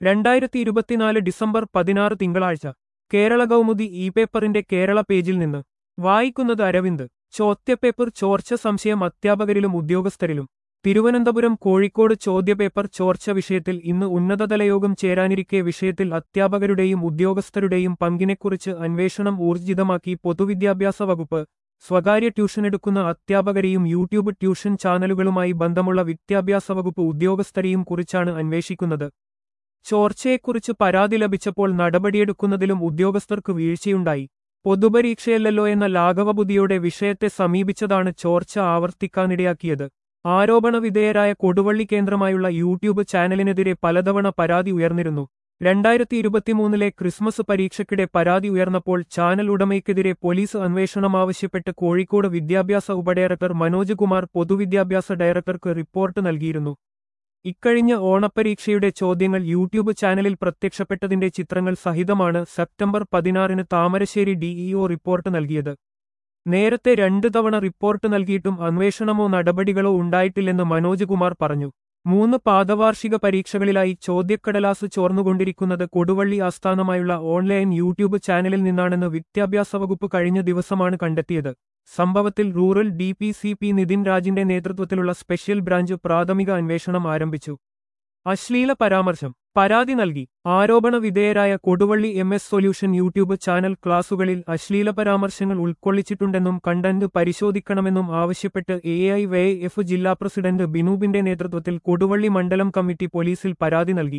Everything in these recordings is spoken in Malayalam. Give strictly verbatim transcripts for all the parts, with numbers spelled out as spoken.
രണ്ടായിരത്തി ഇരുപത്തിനാല് ഡിസംബർ പതിനാറ് തിങ്കളാഴ്ച കേരള കൗമുദി ഇ പേപ്പറിന്റെ കേരള പേജിൽ നിന്ന് വായിക്കുന്നത് അരവിന്ദ്. ചോദ്യപേപ്പർ ചോർച്ച സംശയം അധ്യാപകരിലും ഉദ്യോഗസ്ഥരിലും. തിരുവനന്തപുരം കോഴിക്കോട് ചോദ്യപേപ്പർ ചോർച്ച വിഷയത്തിൽ ഇന്ന് ഉന്നതതലയോഗം ചേരാനിരിക്കെ വിഷയത്തിൽ അധ്യാപകരുടെയും ഉദ്യോഗസ്ഥരുടെയും പങ്കിനെക്കുറിച്ച് അന്വേഷണം ഊർജിതമാക്കി പൊതുവിദ്യാഭ്യാസ വകുപ്പ്. സ്വകാര്യ ട്യൂഷനെടുക്കുന്ന അധ്യാപകരെയും യൂട്യൂബ് ട്യൂഷൻ ചാനലുകളുമായി ബന്ധമുള്ള വിദ്യാഭ്യാസ വകുപ്പ് ഉദ്യോഗസ്ഥരെയും കുറിച്ചാണ് അന്വേഷിക്കുന്നത്. ചോർച്ചയെക്കുറിച്ച് പരാതി ലഭിച്ചപ്പോൾ നടപടിയെടുക്കുന്നതിലും ഉദ്യോഗസ്ഥർക്ക് വീഴ്ചയുണ്ടായി. പൊതുപരീക്ഷയല്ലല്ലോ എന്ന ലാഘവബുദ്ധിയോടെ വിഷയത്തെ സമീപിച്ചതാണ് ചോർച്ച ആവർത്തിക്കാനിടയാക്കിയത്. ആരോപണവിധേയരായ കൊടുവള്ളി കേന്ദ്രമായുള്ള യൂട്യൂബ് ചാനലിനെതിരെ പലതവണ പരാതി ഉയർന്നിരുന്നു. രണ്ടായിരത്തി ഇരുപത്തിമൂന്നിലെ ക്രിസ്മസ് പരീക്ഷയ്ക്കിടെ പരാതി ഉയർന്നപ്പോൾ ചാനൽ ഉടമയ്ക്കെതിരെ പോലീസ് അന്വേഷണമാവശ്യപ്പെട്ട് കോഴിക്കോട് വിദ്യാഭ്യാസ ഉപഡയറക്ടർ മനോജ് കുമാർ പൊതുവിദ്യാഭ്യാസ ഡയറക്ടർക്ക് റിപ്പോർട്ട് നൽകിയിരുന്നു. ഇക്കഴിഞ്ഞ ഓണപ്പരീക്ഷയുടെ ചോദ്യങ്ങൾ യൂട്യൂബ് ചാനലിൽ പ്രത്യക്ഷപ്പെട്ടതിന്റെ ചിത്രങ്ങൾ സഹിതമാണ് സെപ്റ്റംബർ പതിനാറിന് താമരശ്ശേരി ഡിഇഒ റിപ്പോർട്ട് നൽകിയത്. നേരത്തെ രണ്ടു തവണ റിപ്പോർട്ട് നൽകിയിട്ടും അന്വേഷണമോ നടപടികളോ ഉണ്ടായിട്ടില്ലെന്ന് മനോജ് കുമാർ പറഞ്ഞു. മൂന്ന് പാദവാർഷിക പരീക്ഷകളിലായി ചോദ്യക്കടലാസ് ചോർന്നുകൊണ്ടിരിക്കുന്നത് കൊടുവള്ളി ആസ്ഥാനമായുള്ള ഓൺലൈൻ യൂട്യൂബ് ചാനലിൽ നിന്നാണെന്ന് വിദ്യാഭ്യാസ വകുപ്പ് കഴിഞ്ഞ ദിവസമാണ് കണ്ടെത്തിയത്. സംഭവത്തിൽ rural D P C P Nitin രാജിന്റെ നേതൃത്വത്തിലുള്ള സ്പെഷ്യൽ ബ്രാഞ്ച് പ്രാഥമിക അന്വേഷണം ആരംഭിച്ചു. അശ്ലീല പരാമർശം പരാതി നൽകി. ആരോപണ വിധേയരായ Koduvally M S solution YouTube channel ക്ലാസുകളിൽ അശ്ലീല പരാമർശങ്ങൾ ഉൾക്കൊള്ളിച്ചിട്ടുണ്ടെന്നും കണ്ടന്റ് പരിശോധിക്കണമെന്നും ആവശ്യപ്പെട്ട് എ ഐ വൈ എഫ് ജില്ലാ പ്രസിഡന്റ് ബിനൂബിന്റെ നേതൃത്വത്തിൽ കൊടുവള്ളി മണ്ഡലം കമ്മിറ്റി പോലീസിൽ പരാതി നൽകി.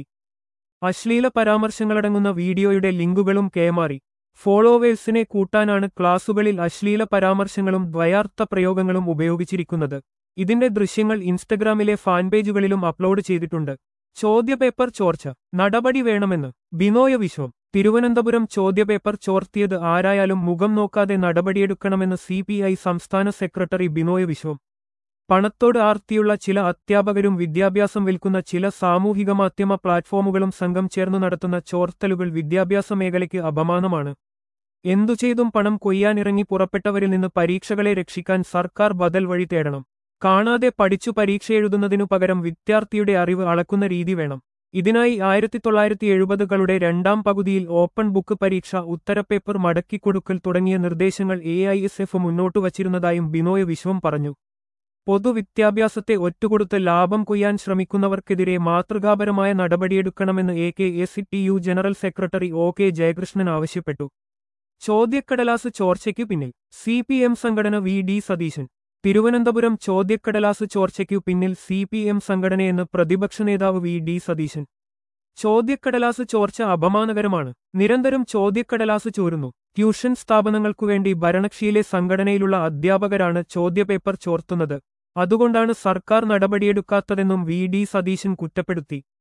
അശ്ലീല പരാമർശങ്ങളടങ്ങുന്ന വീഡിയോയുടെ ലിങ്കുകളും കൈമാറി. ഫോളോവേഴ്സിനെ കൂട്ടാനാണ് ക്ലാസുകളിൽ അശ്ലീല പരാമർശങ്ങളും ദ്വയാർത്ഥ പ്രയോഗങ്ങളും ഉപയോഗിച്ചിരിക്കുന്നത്. ഇതിന്റെ ദൃശ്യങ്ങൾ ഇൻസ്റ്റഗ്രാമിലെ ഫാൻപേജുകളിലും അപ്ലോഡ് ചെയ്തിട്ടുണ്ട്. ചോദ്യപേപ്പർ ചോർച്ച നടപടി വേണമെന്ന് ബിനോയ് വിശ്വം. തിരുവനന്തപുരം ചോദ്യപേപ്പർ ചോർത്തിയത് ആരായാലും മുഖം നോക്കാതെ നടപടിയെടുക്കണമെന്ന് സി പി ഐ സംസ്ഥാന സെക്രട്ടറി ബിനോയ് വിശ്വം. പണത്തോട് ആർത്തിയുള്ള ചില അധ്യാപകരും വിദ്യാഭ്യാസം വിൽക്കുന്ന ചില സാമൂഹിക മാധ്യമ പ്ലാറ്റ്ഫോമുകളും സംഘം ചേർന്നു നടത്തുന്ന ചോർത്തലുകൾ വിദ്യാഭ്യാസ മേഖലയ്ക്ക് അപമാനമാണ്. എന്തു ചെയ്തും പണം കൊയ്യാനിറങ്ങി പുറപ്പെട്ടവരിൽ നിന്ന് പരീക്ഷകളെ രക്ഷിക്കാൻ സർക്കാർ ബദൽ വഴി തേടണം. കാണാതെ പഠിച്ചു പരീക്ഷയെഴുതുന്നതിനു പകരം വിദ്യാർത്ഥിയുടെ അറിവ് അളക്കുന്ന രീതി വേണം. ഇതിനായി ആയിരത്തി തൊള്ളായിരത്തി എഴുപതുകളുടെ രണ്ടാം പകുതിയിൽ ഓപ്പൺ ബുക്ക് പരീക്ഷ, ഉത്തരപേപ്പർ മടക്കിക്കൊടുക്കൽ തുടങ്ങിയ നിർദ്ദേശങ്ങൾ എ ഐ എസ് എഫ് മുന്നോട്ടു വച്ചിരുന്നതായും ബിനോയ് വിശ്വം പറഞ്ഞു. പൊതുവിദ്യാഭ്യാസത്തെ ഒറ്റുകൊടുത്ത് ലാഭം കൊയ്യാൻ ശ്രമിക്കുന്നവർക്കെതിരെ മാതൃകാപരമായ നടപടിയെടുക്കണമെന്ന് A K S T U general secretary O K Jayakrishnan ആവശ്യപ്പെട്ടു. ചോദ്യക്കടലാസ് ചോർച്ചയ്ക്കു പിന്നിൽ സി പി എം സംഘടന വി ഡി സതീശൻ. തിരുവനന്തപുരം ചോദ്യക്കടലാസ് ചോർച്ചയ്ക്കു പിന്നിൽ സി പി എം സംഘടനയെന്ന് പ്രതിപക്ഷ നേതാവ് വി ഡി സതീശൻ. ചോദ്യക്കടലാസ് ചോർച്ച അപമാനകരമാണ്. നിരന്തരം ചോദ്യക്കടലാസ് ചോരുന്നു. ട്യൂഷൻ സ്ഥാപനങ്ങൾക്കുവേണ്ടി ഭരണകക്ഷിയിലെ സംഘടനയിലുള്ള അധ്യാപകരാണ് ചോദ്യപേപ്പർ ചോർത്തുന്നത്. അതുകൊണ്ടാണ് സർക്കാർ നടപടിയെടുക്കാത്തതെന്നും വി ഡി സതീശൻ കുറ്റപ്പെടുത്തി.